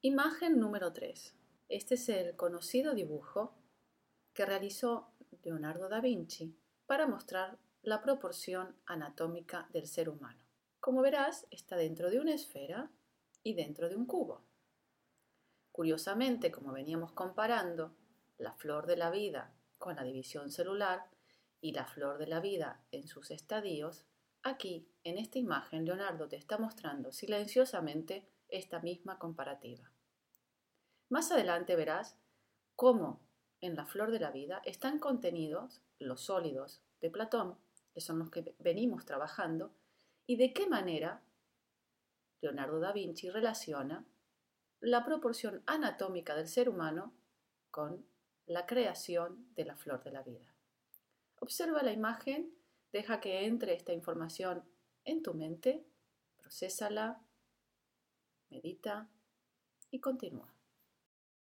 Imagen número 3. Este es el conocido dibujo que realizó Leonardo da Vinci para mostrar la proporción anatómica del ser humano. Como verás, está dentro de una esfera y dentro de un cubo. Curiosamente, como veníamos comparando la flor de la vida con la división celular y la flor de la vida en sus estadios, aquí, en esta imagen, Leonardo te está mostrando silenciosamente esta misma comparativa. Más adelante verás cómo en la flor de la vida están contenidos los sólidos de Platón, que son los que venimos trabajando, y de qué manera Leonardo da Vinci relaciona la proporción anatómica del ser humano con la creación de la flor de la vida. Observa la imagen, deja que entre esta información en tu mente, procésala, medita y continúa.